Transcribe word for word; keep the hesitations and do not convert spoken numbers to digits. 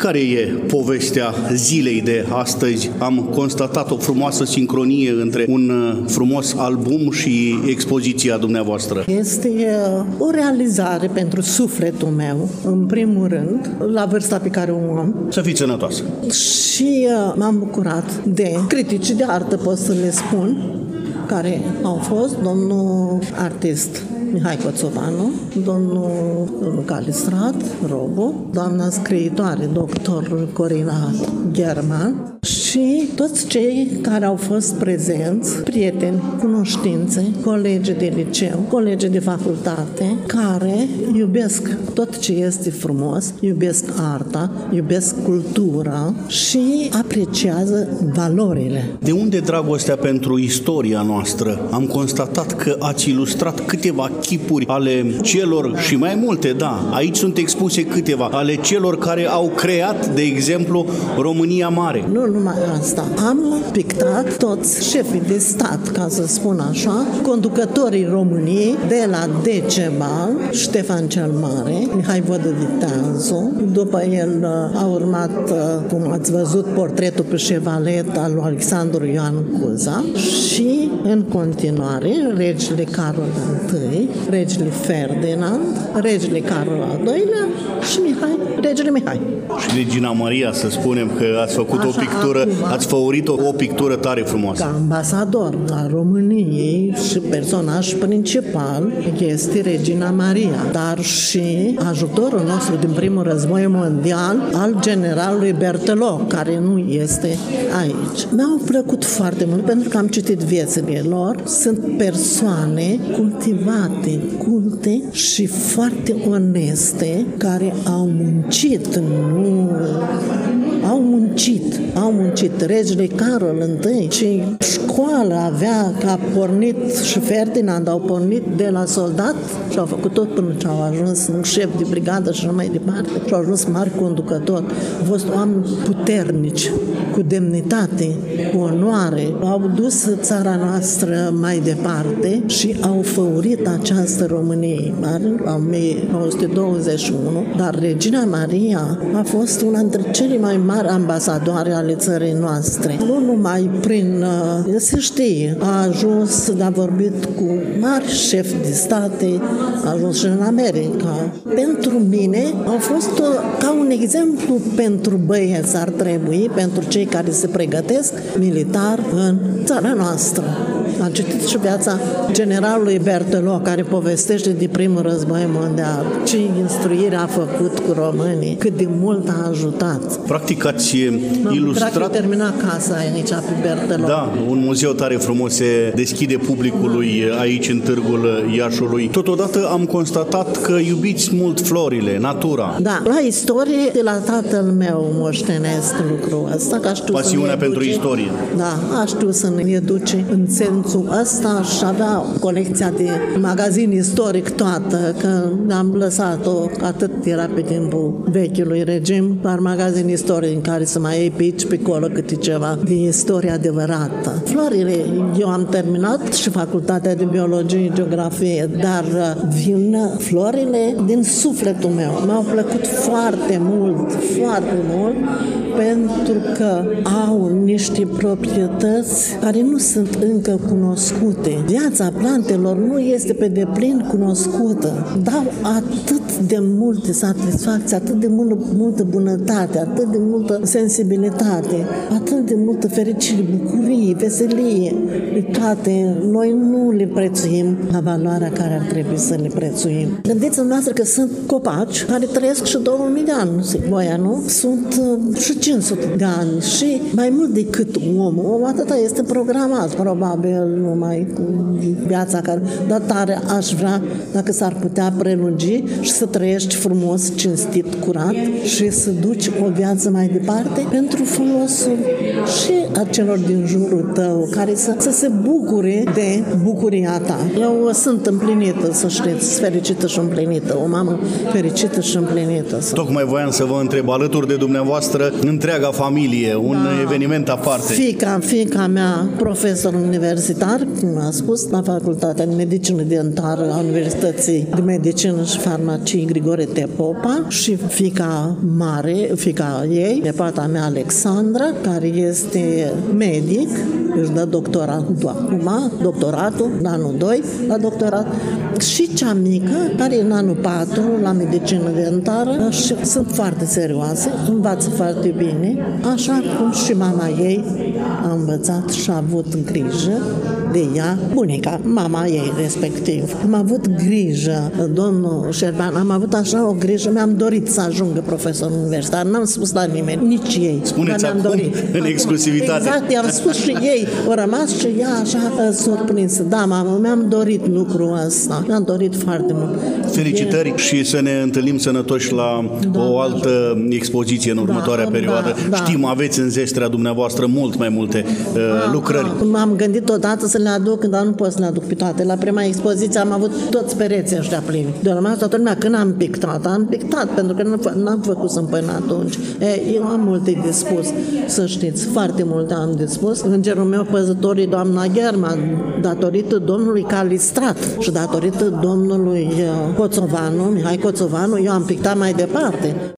Care e povestea zilei de astăzi? Am constatat o frumoasă sincronie între un frumos album și expoziția dumneavoastră. Este o realizare pentru sufletul meu, în primul rând, la vârsta pe care o am. Să fiți sănătoasă! Și m-am bucurat de critici de artă, pot să le spun, care au fost domnul artist Mihai Coțovanu, domnul Calistrat Robu, doamna scriitoare doctor Corina German și toți cei care au fost prezenți, prieteni, cunoștințe, colegi de liceu, colegi de facultate, care iubesc tot ce este frumos, iubesc arta, iubesc cultura și apreciază valorile. De unde dragostea pentru istoria noastră? Am constatat că ați ilustrat câteva chipuri ale celor, și mai multe, da, aici sunt expuse câteva, ale celor care au creat, de exemplu, România Mare. Nu numai asta. Am pictat toți șefii de stat, ca să spun așa, conducătorii României, de la Decebal, Ștefan cel Mare, Mihai Vădăviteazu, după el a urmat, cum ați văzut, portretul pe șevalet al lui Alexandru Ioan Cuza și, în continuare, regele Carol I, regele Ferdinand, regele Carol al doilea și Mihai, regele Mihai. Și Regina Maria, să spunem că ați făcut așa, o pictură, acum, ați făurit o, o pictură tare frumoasă. Ca ambasador la României și personaj principal este Regina Maria, dar și ajutorul nostru din primul război mondial al generalului Berthelot, care nu este aici. Mi-au plăcut foarte mult pentru că am citit viețile lor. Sunt persoane cultivate, culte și foarte oneste, care au muncit, nu au muncit, au muncit. Regele Carol I și școala avea, că a pornit și Ferdinand, au pornit de la soldat și au făcut tot până ce au ajuns șef de brigadă și mai departe și au ajuns mari conducători. Au fost oameni puternici, cu demnitate, cu onoare. Au dus țara noastră mai departe și au făurit această Românie mare în o mie nouă sute douăzeci și unu, dar Regina Maria a fost una dintre cele mai mari ambasadoare ale țării noastre. Nu numai prin, se știe, a ajuns, a vorbit cu mari șefi de state, a ajuns și în America. Pentru mine a fost o, ca un exemplu pentru băieți, ar trebui, pentru cei care se pregătesc militar în țara noastră. Am citit și viața generalului Berthelot, care povestește de primul război mondial. Ce instruire a făcut cu românii, cât de mult a ajutat. Practic ați ilustrat... Practic termina casa aici pe Berthelot. Da, un muzeu tare frumos se deschide publicului aici în Târgul Iașului. Totodată am constatat că iubiți mult florile, natura. Da, la istorie de la tatăl meu moștenesc lucrul ăsta, că știu pasiunea pentru istorie. Da, a știu să ne educe în sensul ăsta și avea colecția de magazin istoric toată, că am lăsat-o, atât era pe timpul vechiului regim, doar magazin istoric în care să mai iei pe aici, pe acolo câte ceva de istorie adevărată. Florile, eu am terminat și facultatea de biologie, geografie, dar vin florile din sufletul meu. Mi-au plăcut foarte mult, foarte mult, pentru că au niște proprietăți care nu sunt încă cunoscute. Viața plantelor nu este pe deplin cunoscută. Dau atât de multe satisfacții, atât de multă, multă bunătate, atât de multă sensibilitate, atât de multă fericire, bucurie, veselie. Toate noi nu le prețuim la valoarea care ar trebui să le prețuim. Gândiți-vă noastră că sunt copaci care trăiesc și două mii de ani, voia, nu? Sunt uh, și cinci sute de ani și mai mult decât omul. Omul atâta este programat, probabil numai cu viața care... Dar tare aș vrea, dacă s-ar putea prelungi și să trăiești frumos, cinstit, curat și să duci o viață mai departe pentru folosul și a celor din jurul tău, care să, să se bucure de bucuria ta. Eu sunt împlinită, să știți, fericită și împlinită, o mamă fericită și împlinită. Tocmai voiam să vă întreb, alături de dumneavoastră, în întreaga familie, un Da. eveniment aparte. Fica, fica mea, profesor universitar, cum a spus, la Facultatea de Medicină Dentară a Universității de Medicină și Farmacie Grigore Tepopa și fica mare, fica ei, nepoata mea Alexandra, care este medic, își dă doctoratul acum, doctoratul, în anul doi, la doctorat, și cea mică, care e în anul patru, la medicină dentară, și sunt foarte serioase, învață foarte bine, așa cum și mama ei a învățat și a avut grijă de ea, bunica, mama ei respectiv. Am avut grijă, domnul Șerban, am avut așa o grijă, mi-am dorit să ajungă profesor universitar, n-am spus la nimeni, nici ei. Spuneți dar mi-am acum, dorit. în exclusivitate. Exact, i-am spus și ei, au rămas și ea așa surprinsă. Da, mamă, mi-am dorit lucrul ăsta, mi-am dorit foarte mult. Felicitări și să ne întâlnim sănătoși la Da, o altă expoziție în următoarea da, perioadă. da. Știm, aveți în zestrea dumneavoastră mult mai multe uh, lucrări. M-am gândit odată să le aduc, dar nu pot să le aduc pe toate. La prima expoziție am avut toți pereții ăștia plini. De urmă, toată lumea, când am pictat, am pictat, pentru că nu n-am făcut să până atunci. E, eu am multe de spus, să știți, foarte multe am de spus. Îngerul meu păzător e doamna Gherma, datorită domnului Calistrat și datorită domnului Coțovanu, Mihai Coțovanu, eu am pictat mai departe.